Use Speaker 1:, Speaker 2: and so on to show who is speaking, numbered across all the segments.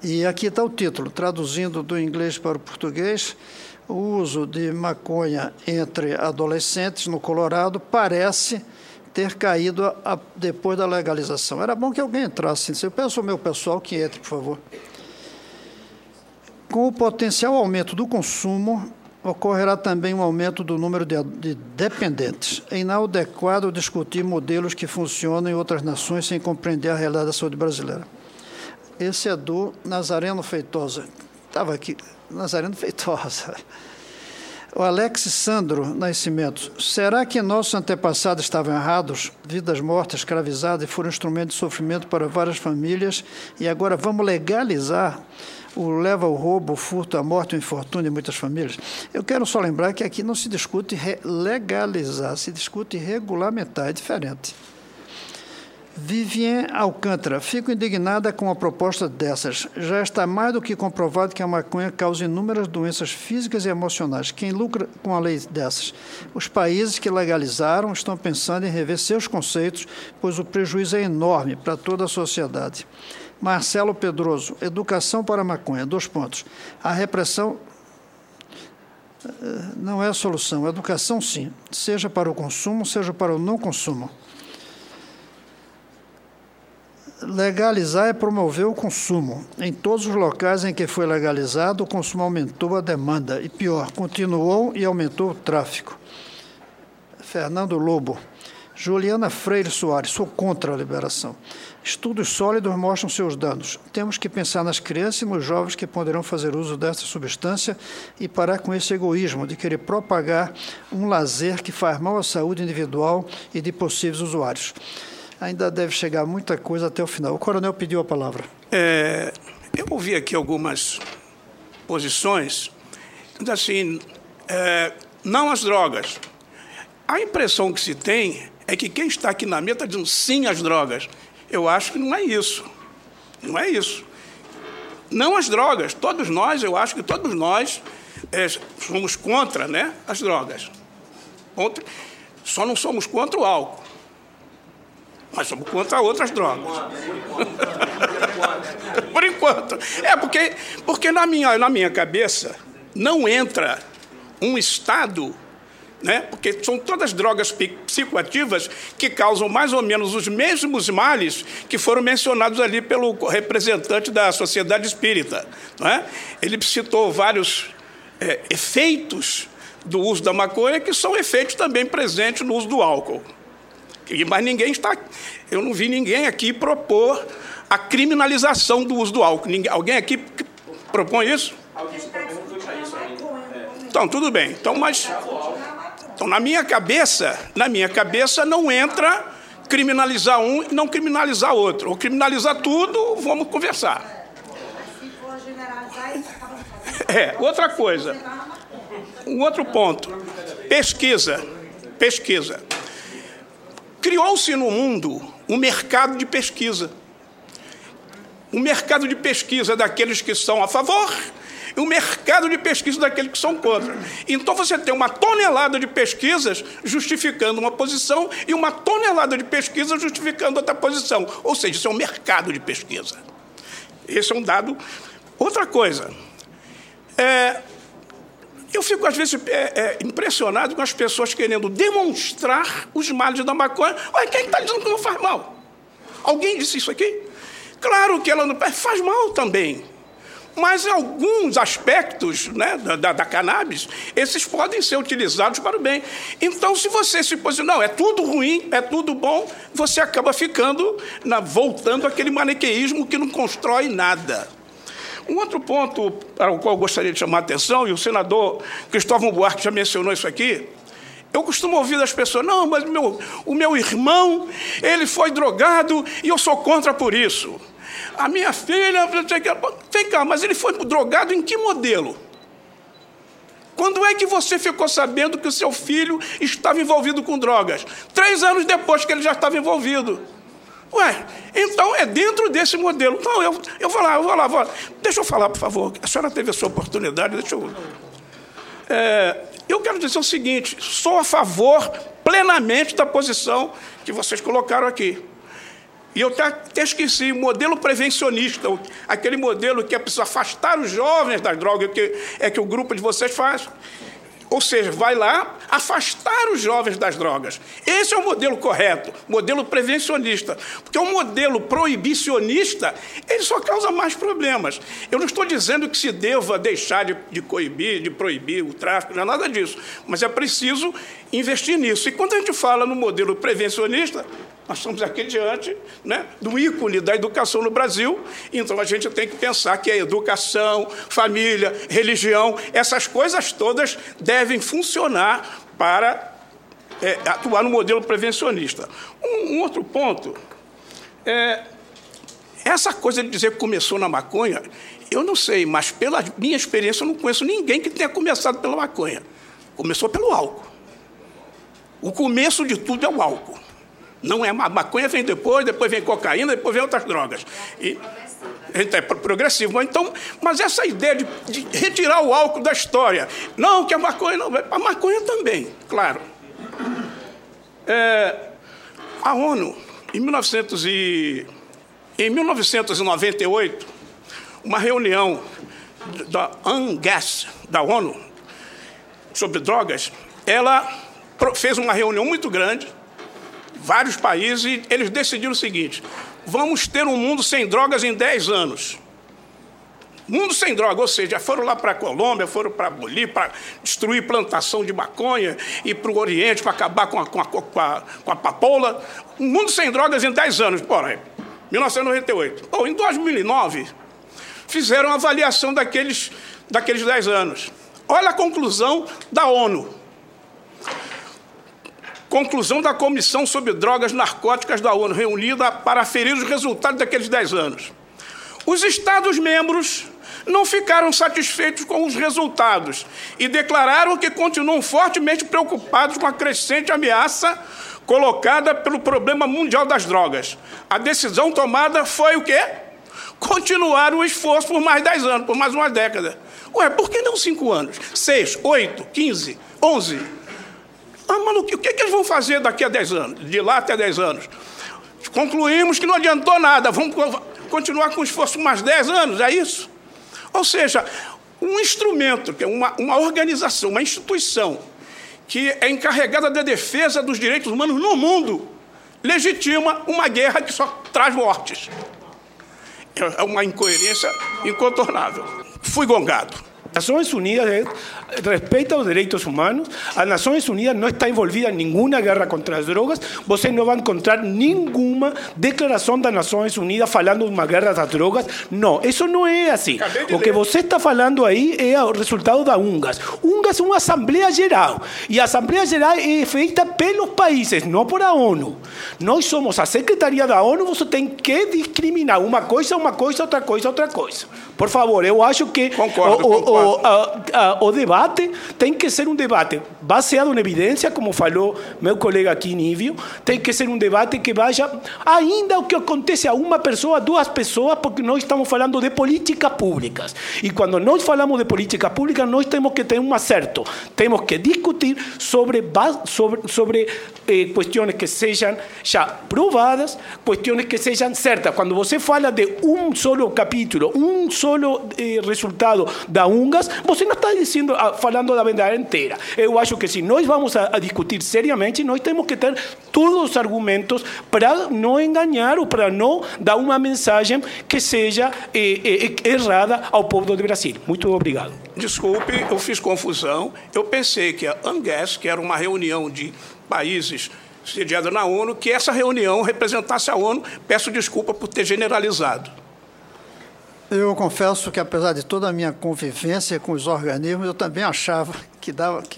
Speaker 1: E aqui está o título, traduzindo do inglês para o português: o uso de maconha entre adolescentes no Colorado parece ter caído depois da legalização. Era bom que alguém entrasse. Eu peço ao meu pessoal que entre, por favor. Com o potencial aumento do consumo, ocorrerá também um aumento do número de dependentes. É inadequado discutir modelos que funcionam em outras nações sem compreender a realidade da saúde brasileira. Esse é do Nazareno Feitosa. Estava aqui, Nazareno Feitosa. O Alex Sandro Nascimento. Será que nossos antepassados estavam errados? Vidas mortas, escravizadas, e foram instrumento de sofrimento para várias famílias, e agora vamos legalizar leva ao roubo, o furto, a morte, o infortúnio de muitas famílias? Eu quero só lembrar que aqui não se discute legalizar, se discute regulamentar, é diferente. Vivien Alcântara. Fico indignada com a proposta dessas. Já está mais do que comprovado que a maconha causa inúmeras doenças físicas e emocionais. Quem lucra com a lei dessas? Os países que legalizaram estão pensando em rever seus conceitos, pois o prejuízo é enorme para toda a sociedade. Marcelo Pedroso. Educação para a maconha. 2 pontos. A repressão não é a solução. A educação, sim. Seja para o consumo, seja para o não consumo. Legalizar é promover o consumo. Em todos os locais em que foi legalizado, o consumo aumentou a demanda. E pior, continuou e aumentou o tráfico. Fernando Lobo. Juliana Freire Soares. Sou contra a liberação. Estudos sólidos mostram seus danos. Temos que pensar nas crianças e nos jovens que poderão fazer uso desta substância e parar com esse egoísmo de querer propagar um lazer que faz mal à saúde individual e de possíveis usuários. Ainda deve chegar muita coisa até o final. O coronel pediu a palavra.
Speaker 2: Eu ouvi aqui algumas posições, assim, não às drogas. A impressão que se tem é que quem está aqui na mesa está dizendo sim às drogas. Eu acho que não é isso. Não é isso. Não às drogas. Todos nós, eu acho que todos nós somos contra, né, as drogas. Só não somos contra o álcool. Mas somos contra outras drogas. Por enquanto. Porque na minha cabeça não entra um estado, né? Porque são todas drogas psicoativas que causam mais ou menos os mesmos males que foram mencionados ali pelo representante da Sociedade Espírita. Não é? Ele citou vários efeitos do uso da maconha que são efeitos também presentes no uso do álcool. Mas eu não vi ninguém aqui propor a criminalização do uso do álcool. Alguém aqui propõe isso? Então, tudo bem. Então, na minha cabeça não entra criminalizar um e não criminalizar outro. Ou criminalizar tudo, vamos conversar. Outra coisa. Um outro ponto. Pesquisa. Criou-se no mundo um mercado de pesquisa. Um mercado de pesquisa daqueles que são a favor e um mercado de pesquisa daqueles que são contra. Então, você tem uma tonelada de pesquisas justificando uma posição e uma tonelada de pesquisas justificando outra posição. Ou seja, isso é um mercado de pesquisa. Esse é um dado. Outra coisa. Eu fico, às vezes, impressionado com as pessoas querendo demonstrar os males da maconha. Olha, quem está dizendo que não faz mal? Alguém disse isso aqui? Claro que ela não faz mal também. Mas, em alguns aspectos, né, da cannabis, esses podem ser utilizados para o bem. Então, se você se posiciona, não, é tudo ruim, é tudo bom, você acaba voltando àquele maniqueísmo que não constrói nada. Um outro ponto para o qual eu gostaria de chamar a atenção, e o senador Cristóvão Buarque já mencionou isso aqui, eu costumo ouvir das pessoas, não, mas o meu irmão, ele foi drogado e eu sou contra por isso. A minha filha, vem cá, mas ele foi drogado em que modelo? Quando é que você ficou sabendo que o seu filho estava envolvido com drogas? 3 anos depois que ele já estava envolvido. Ué, então é dentro desse modelo. Não, eu vou lá. Deixa eu falar, por favor. A senhora teve a sua oportunidade, eu quero dizer o seguinte, sou a favor plenamente da posição que vocês colocaram aqui. E eu até esqueci, modelo prevencionista, aquele modelo que é preciso afastar os jovens das drogas, que o grupo de vocês faz. Ou seja, vai lá afastar os jovens das drogas. Esse é o modelo correto, modelo prevencionista. Porque o modelo proibicionista, ele só causa mais problemas. Eu não estou dizendo que se deva deixar de coibir, de proibir o tráfico, não é nada disso. Mas é preciso investir nisso. E quando a gente fala no modelo prevencionista, nós estamos aqui diante, né, do ícone da educação no Brasil, então a gente tem que pensar que a educação, família, religião, essas coisas todas devem funcionar para atuar no modelo prevencionista. Um outro ponto, essa coisa de dizer que começou na maconha, eu não sei, mas pela minha experiência eu não conheço ninguém que tenha começado pela maconha. Começou pelo álcool. O começo de tudo é o álcool. Não é a maconha, vem depois vem cocaína, depois vem outras drogas. E é progressivo. Então, mas essa ideia de retirar o álcool da história, não, que a maconha não, a maconha também, claro. A ONU, em 1998, uma reunião da UNGAS, da ONU, sobre drogas, ela fez uma reunião muito grande, vários países, e eles decidiram o seguinte: vamos ter um mundo sem drogas em 10 anos. Mundo sem droga, ou seja, foram lá para a Colômbia, foram para a Bolívia, para destruir plantação de maconha, e para o Oriente, para acabar com a papoula. Um mundo sem drogas em 10 anos, porra, 1998. Bom, em 2009, fizeram uma avaliação daqueles 10 anos. Olha a conclusão da ONU. Conclusão da Comissão sobre Drogas Narcóticas da ONU, reunida para aferir os resultados daqueles 10 anos. Os Estados-membros não ficaram satisfeitos com os resultados e declararam que continuam fortemente preocupados com a crescente ameaça colocada pelo problema mundial das drogas. A decisão tomada foi o quê? Continuar o esforço por mais 10 anos, por mais uma década. Ué, por que não 5 anos? 6, 8, 15, 11... Mas o que eles vão fazer daqui a 10 anos? De lá até 10 anos? Concluímos que não adiantou nada, vamos continuar com o esforço mais 10 anos, é isso? Ou seja, um instrumento, que é uma organização, uma instituição, que é encarregada da defesa dos direitos humanos no mundo, legitima uma guerra que só traz mortes. É uma incoerência incontornável. Fui gongado.
Speaker 3: Nações Unidas respeita os direitos humanos. As Nações Unidas não está envolvida em nenhuma guerra contra as drogas. Você não vai encontrar nenhuma declaração das Nações Unidas falando de uma guerra das drogas. Não, isso não é assim. O que você está falando aí é o resultado da UNGAS. UNGAS é uma Assembleia Geral. E a Assembleia Geral é feita pelos países, não por a ONU. Nós somos a Secretaria da ONU, você tem que discriminar uma coisa, outra coisa. Por favor, eu acho que
Speaker 2: concordo.
Speaker 3: O debate tem que ser um debate baseado em evidência, como falou meu colega aqui, Nívio. Tem que ser um debate que vaya, ainda o que acontece a uma pessoa, 2 pessoas, porque nós estamos falando de políticas públicas. E quando nós falamos de políticas públicas, nós temos que ter um acerto. Temos que discutir sobre questões que sejam já provadas, questões que sejam certas. Quando você fala de um solo capítulo, um solo resultado da UNGAS, você não está falando da verdade inteira. Eu acho que se nós vamos a discutir seriamente, nós temos que ter todos os argumentos para não enganar ou para não dar uma mensagem que seja errada ao povo do Brasil. Muito obrigado.
Speaker 2: Desculpe, eu fiz confusão. Eu pensei que a UNGAS, que era uma reunião de países sediada na ONU, que essa reunião representasse a ONU. Peço desculpa por ter generalizado.
Speaker 1: Eu confesso que, apesar de toda a minha convivência com os organismos, eu também achava que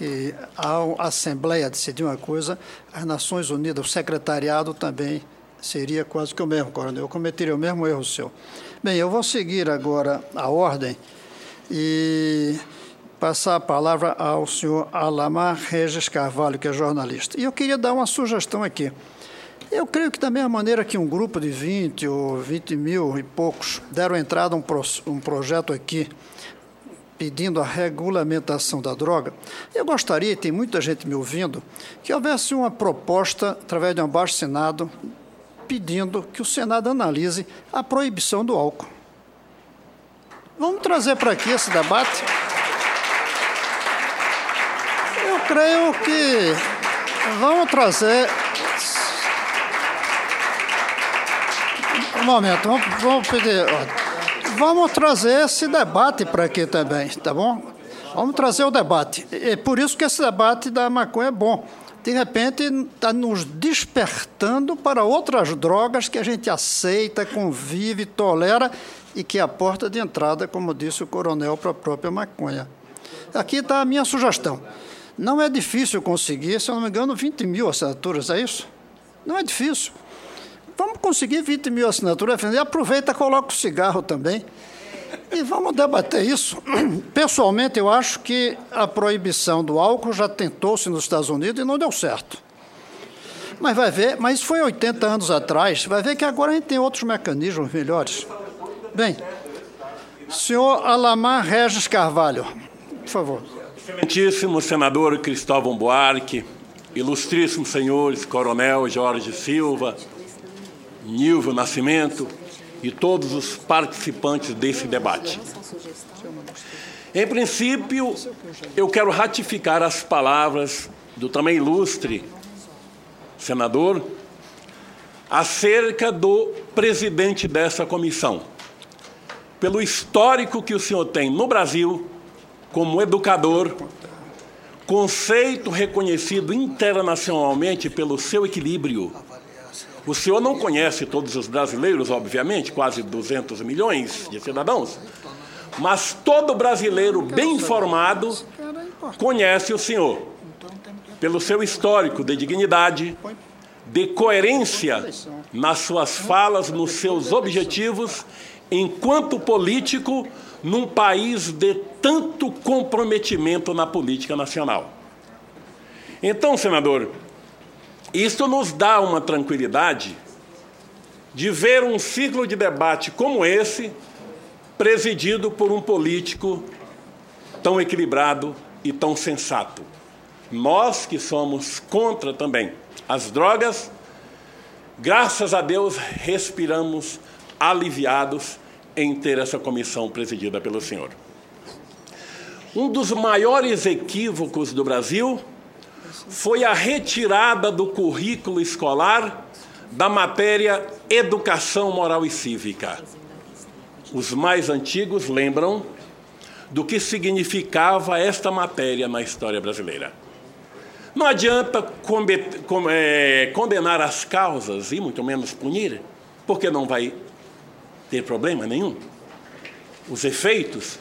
Speaker 1: a Assembleia decidir uma coisa, as Nações Unidas, o secretariado também seria quase que o mesmo, coronel. Eu cometeria o mesmo erro seu. Bem, eu vou seguir agora a ordem e passar a palavra ao senhor Alamar Regis Carvalho, que é jornalista. E eu queria dar uma sugestão aqui. Eu creio que da mesma maneira que um grupo de 20 ou 20 mil e poucos deram entrada a um projeto aqui pedindo a regulamentação da droga, eu gostaria, e tem muita gente me ouvindo, que houvesse uma proposta, através de um abaixo-assinado, pedindo que o Senado analise a proibição do álcool. Vamos trazer para aqui esse debate? Eu creio que vamos trazer... Um momento, vamos pedir... Vamos trazer esse debate para aqui também, tá bom? Vamos trazer o debate. É por isso que esse debate da maconha é bom. De repente, está nos despertando para outras drogas que a gente aceita, convive, tolera e que é a porta de entrada, como disse o coronel, para a própria maconha. Aqui está a minha sugestão. Não é difícil conseguir, se eu não me engano, 20 mil assinaturas, é isso? Não é difícil. Vamos conseguir 20 mil assinaturas, e aproveita e coloca o cigarro também. E vamos debater isso. Pessoalmente, eu acho que a proibição do álcool já tentou-se nos Estados Unidos e não deu certo. Mas vai ver, mas isso foi 80 anos atrás, vai ver que agora a gente tem outros mecanismos melhores. Bem, senhor Alamar Regis Carvalho, por favor.
Speaker 4: Excelentíssimo senador Cristóvão Buarque, ilustríssimos senhores Coronel Jorge Silva, Nilvio Nascimento e todos os participantes desse debate. Em princípio, eu quero ratificar as palavras do também ilustre senador acerca do presidente dessa comissão, pelo histórico que o senhor tem no Brasil como educador, conceito reconhecido internacionalmente pelo seu equilíbrio. O senhor não conhece todos os brasileiros, obviamente, quase 200 milhões de cidadãos, mas todo brasileiro bem informado conhece o senhor pelo seu histórico de dignidade, de coerência nas suas falas, nos seus objetivos, enquanto político num país de tanto comprometimento na política nacional. Então, senador, isso nos dá uma tranquilidade de ver um ciclo de debate como esse, presidido por um político tão equilibrado e tão sensato. Nós que somos contra também as drogas, graças a Deus, respiramos aliviados em ter essa comissão presidida pelo senhor. Um dos maiores equívocos do Brasil foi a retirada do currículo escolar da matéria Educação Moral e Cívica. Os mais antigos lembram do que significava esta matéria na história brasileira. Não adianta condenar as causas e muito menos punir, porque não vai ter problema nenhum. Os efeitos.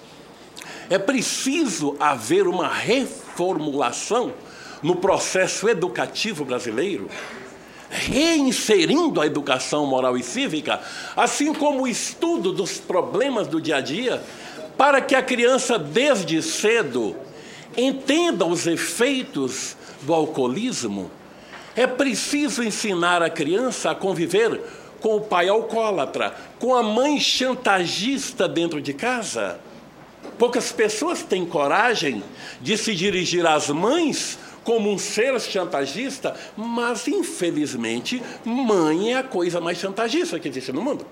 Speaker 4: É preciso haver uma reformulação no processo educativo brasileiro, reinserindo a educação moral e cívica, assim como o estudo dos problemas do dia a dia, para que a criança, desde cedo, entenda os efeitos do alcoolismo. É preciso ensinar a criança a conviver com o pai alcoólatra, com a mãe chantagista dentro de casa. Poucas pessoas têm coragem de se dirigir às mães como um ser chantagista, mas, infelizmente, mãe é a coisa mais chantagista que existe no mundo.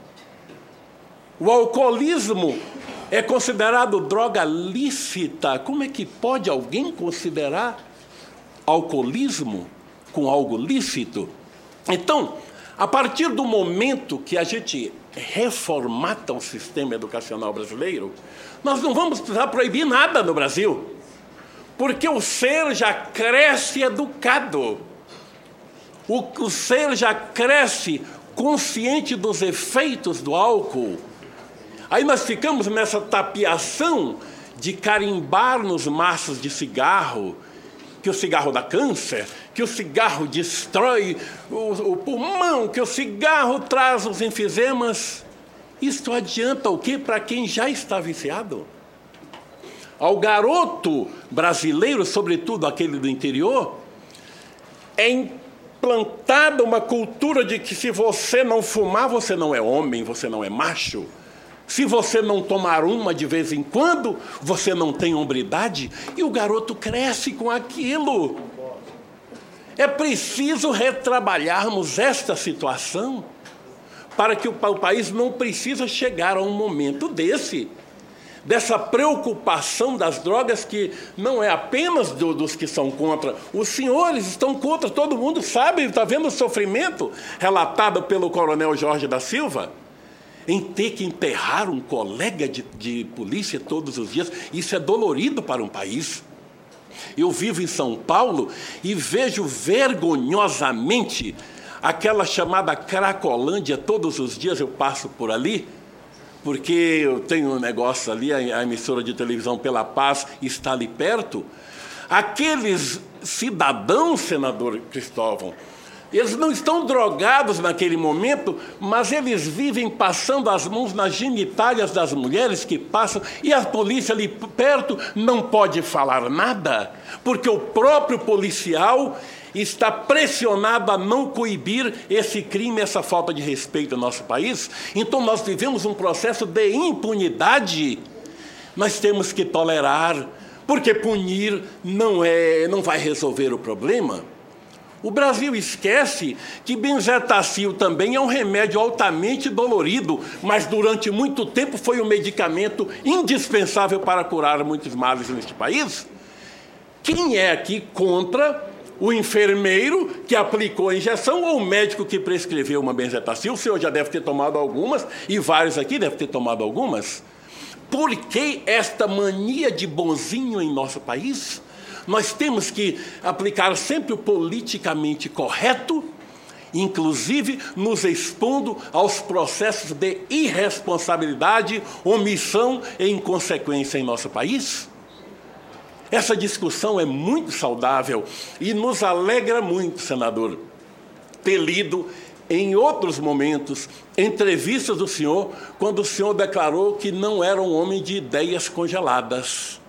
Speaker 4: O alcoolismo é considerado droga lícita. Como é que pode alguém considerar alcoolismo com algo lícito? Então, a partir do momento que a gente reformata o sistema educacional brasileiro, nós não vamos precisar proibir nada no Brasil, porque o ser já cresce educado. O ser já cresce consciente dos efeitos do álcool. Aí nós ficamos nessa tapeação de carimbar nos maços de cigarro, que o cigarro dá câncer, que o cigarro destrói o pulmão, que o cigarro traz os enfisemas. Isso adianta o quê para quem já está viciado? Ao garoto brasileiro, sobretudo aquele do interior, é implantada uma cultura de que se você não fumar, você não é homem, você não é macho. Se você não tomar uma de vez em quando, você não tem hombridade. E o garoto cresce com aquilo. É preciso retrabalharmos esta situação para que o país não precisa chegar a um momento dessa preocupação das drogas, que não é apenas dos que são contra. Os senhores estão contra, todo mundo sabe, está vendo o sofrimento relatado pelo coronel Jorge da Silva, em ter que enterrar um colega de polícia todos os dias. Isso é dolorido para um país. Eu vivo em São Paulo e vejo vergonhosamente aquela chamada Cracolândia. Todos os dias eu passo por ali, porque eu tenho um negócio ali, a emissora de televisão Pela Paz está ali perto. Aqueles cidadãos, senador Cristóvão, eles não estão drogados naquele momento, mas eles vivem passando as mãos nas genitálias das mulheres que passam, e a polícia ali perto não pode falar nada, porque o próprio policial está pressionado a não coibir esse crime, essa falta de respeito no nosso país. Então nós vivemos um processo de impunidade. Nós temos que tolerar, porque punir não vai resolver o problema. O Brasil esquece que benzetacil também é um remédio altamente dolorido, mas durante muito tempo foi um medicamento indispensável para curar muitos males neste país. Quem é aqui contra o enfermeiro que aplicou a injeção ou o médico que prescreveu uma benzetacil? O senhor já deve ter tomado algumas, e vários aqui devem ter tomado algumas. Por que esta mania de bonzinho em nosso país? Nós temos que aplicar sempre o politicamente correto, inclusive nos expondo aos processos de irresponsabilidade, omissão e inconsequência em nosso país. Essa discussão é muito saudável e nos alegra muito, senador, ter lido em outros momentos entrevistas do senhor, quando o senhor declarou que não era um homem de ideias congeladas.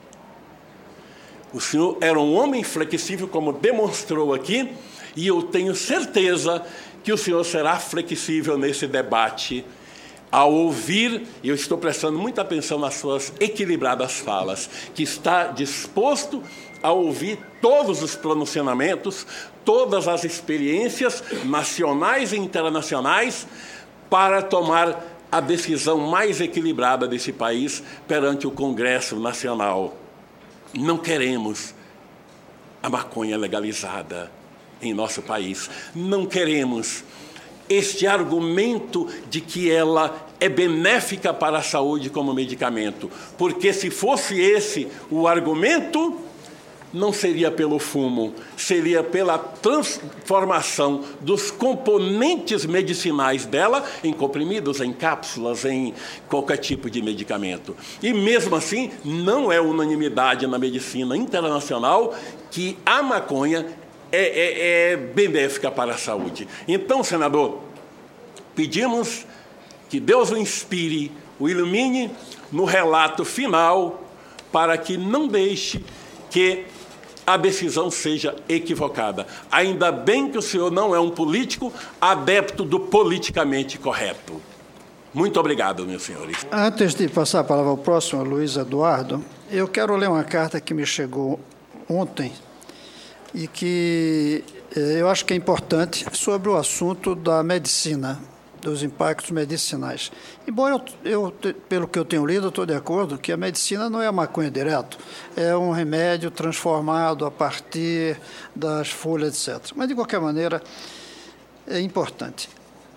Speaker 4: O senhor era um homem flexível, como demonstrou aqui, e eu tenho certeza que o senhor será flexível nesse debate. Ao ouvir, eu estou prestando muita atenção nas suas equilibradas falas, que está disposto a ouvir todos os pronunciamentos, todas as experiências nacionais e internacionais, para tomar a decisão mais equilibrada desse país perante o Congresso Nacional. Não queremos a maconha legalizada em nosso país. Não queremos este argumento de que ela é benéfica para a saúde como medicamento. Porque se fosse esse o argumento, não seria pelo fumo, seria pela transformação dos componentes medicinais dela em comprimidos, em cápsulas, em qualquer tipo de medicamento. E mesmo assim, não é unanimidade na medicina internacional que a maconha é benéfica para a saúde. Então, senador, pedimos que Deus o inspire, o ilumine no relato final, para que não deixe que a decisão seja equivocada. Ainda bem que o senhor não é um político adepto do politicamente correto. Muito obrigado, meus senhores.
Speaker 1: Antes de passar a palavra ao próximo, Luiz Eduardo, eu quero ler uma carta que me chegou ontem e que eu acho que é importante, sobre o assunto da medicina, dos impactos medicinais. Embora eu pelo que eu tenho lido, eu estou de acordo que a medicina não é a maconha direto, é um remédio transformado a partir das folhas, etc. Mas, de qualquer maneira, é importante.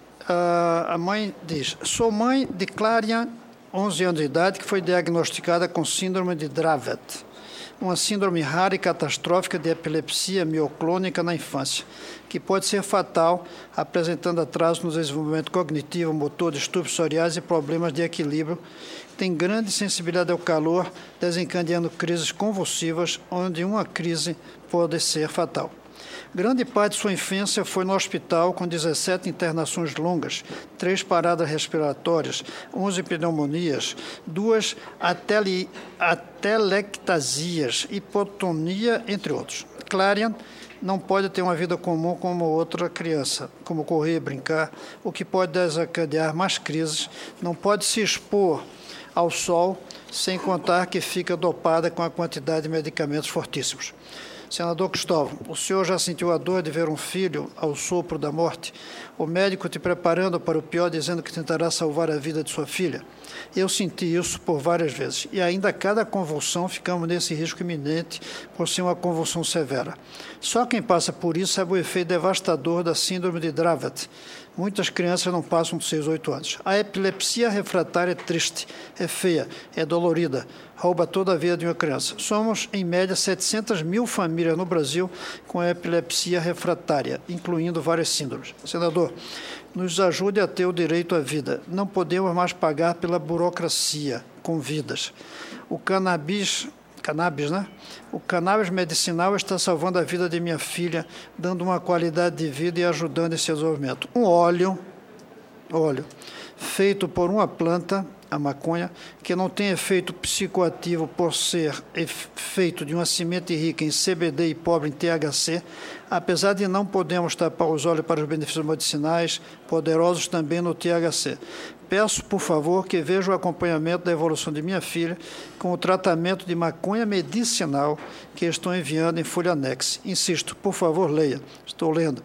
Speaker 1: A mãe diz: sou mãe de Clarian, 11 anos de idade, que foi diagnosticada com síndrome de Dravet, uma síndrome rara e catastrófica de epilepsia mioclônica na infância, que pode ser fatal, apresentando atraso no desenvolvimento cognitivo, motor, distúrbios sensoriais e problemas de equilíbrio. Tem grande sensibilidade ao calor, desencadeando crises convulsivas, onde uma crise pode ser fatal. Grande parte de sua infância foi no hospital, com 17 internações longas, 3 paradas respiratórias, 11 pneumonias, 2 atelectasias, hipotonia, entre outros. Clarian não pode ter uma vida comum como outra criança, como correr, brincar, o que pode desencadear mais crises. Não pode se expor ao sol, sem contar que fica dopada com a quantidade de medicamentos fortíssimos. Senador Cristóvão, o senhor já sentiu a dor de ver um filho ao sopro da morte? O médico te preparando para o pior, dizendo que tentará salvar a vida de sua filha? Eu senti isso por várias vezes. E ainda a cada convulsão ficamos nesse risco iminente por ser uma convulsão severa. Só quem passa por isso sabe o efeito devastador da síndrome de Dravet. Muitas crianças não passam dos 6 ou 8 anos. A epilepsia refratária é triste, é feia, é dolorida, rouba toda a vida de uma criança. Somos, em média, 700 mil famílias no Brasil com epilepsia refratária, incluindo várias síndromes. Senador, nos ajude a ter o direito à vida. Não podemos mais pagar pela burocracia com vidas. O cannabis, né? O cannabis medicinal está salvando a vida de minha filha, dando uma qualidade de vida e ajudando esse desenvolvimento. Um óleo feito por uma planta, a maconha, que não tem efeito psicoativo por ser feito de uma semente rica em CBD e pobre em THC, apesar de não podemos tapar os olhos para os benefícios medicinais, poderosos também no THC. Peço, por favor, que veja o acompanhamento da evolução de minha filha com o tratamento de maconha medicinal que estou enviando em folha anexa. Insisto, por favor, leia. Estou lendo.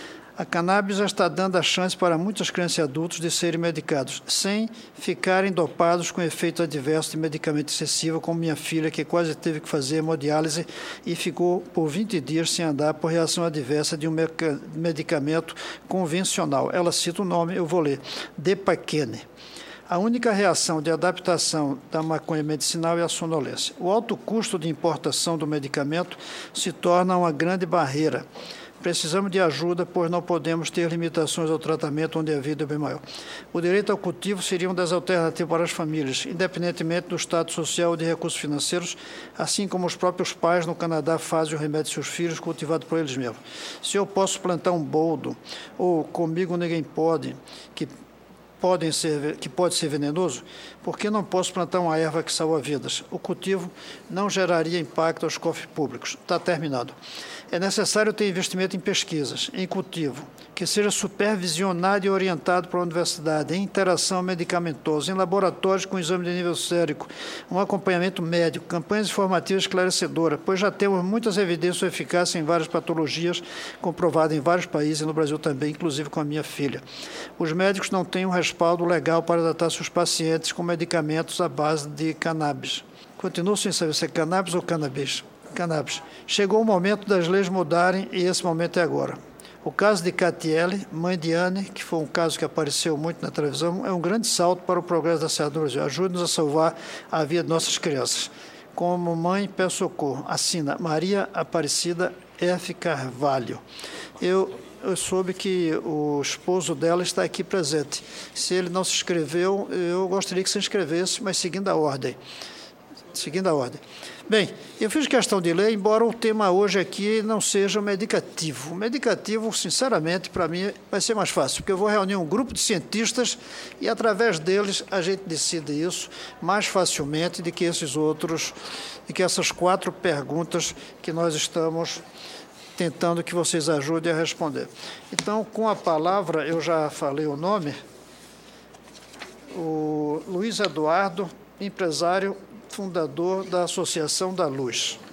Speaker 1: A cannabis já está dando a chance para muitas crianças e adultos de serem medicados, sem ficarem dopados com efeitos adversos de medicamento excessivo, como minha filha, que quase teve que fazer hemodiálise e ficou por 20 dias sem andar por reação adversa de um medicamento convencional. Ela cita o nome, eu vou ler. Depaquene. A única reação de adaptação da maconha medicinal é a sonolência. O alto custo de importação do medicamento se torna uma grande barreira. Precisamos de ajuda, pois não podemos ter limitações ao tratamento onde a vida é bem maior. O direito ao cultivo seria uma das alternativas para as famílias, independentemente do status social ou de recursos financeiros, assim como os próprios pais no Canadá fazem o remédio de seus filhos cultivado por eles mesmos. Se eu posso plantar um boldo, ou comigo ninguém pode, que pode ser venenoso, por que não posso plantar uma erva que salva vidas? O cultivo não geraria impacto aos cofres públicos. Está terminado. É necessário ter investimento em pesquisas, em cultivo, que seja supervisionado e orientado para a universidade, em interação medicamentosa, em laboratórios com exame de nível sérico, um acompanhamento médico, campanhas informativas esclarecedoras, pois já temos muitas evidências de eficácia em várias patologias, comprovadas em vários países e no Brasil também, inclusive com a minha filha. Os médicos não têm um respaldo legal para tratar seus pacientes com medicamentos à base de cannabis. Continuo sem saber se é cannabis ou cannabis. Cannabis. Chegou o momento das leis mudarem e esse momento é agora. O caso de Catiele, mãe de Anne, que foi um caso que apareceu muito na televisão, é um grande salto para o progresso da saúde do Brasil. Ajude-nos a salvar a vida de nossas crianças. Como mãe, peço socorro. Assina Maria Aparecida F. Carvalho. Eu soube que o esposo dela está aqui presente. Se ele não se inscreveu, eu gostaria que se inscrevesse, mas seguindo a ordem. Bem, eu fiz questão de ler, embora o tema hoje aqui não seja o medicativo. O medicativo, sinceramente, para mim vai ser mais fácil, porque eu vou reunir um grupo de cientistas e, através deles, a gente decide isso mais facilmente do que esses outros, e que essas 4 perguntas que nós estamos tentando que vocês ajudem a responder. Então, com a palavra, eu já falei o nome, o Luiz Eduardo, empresário, fundador da Associação da Luz.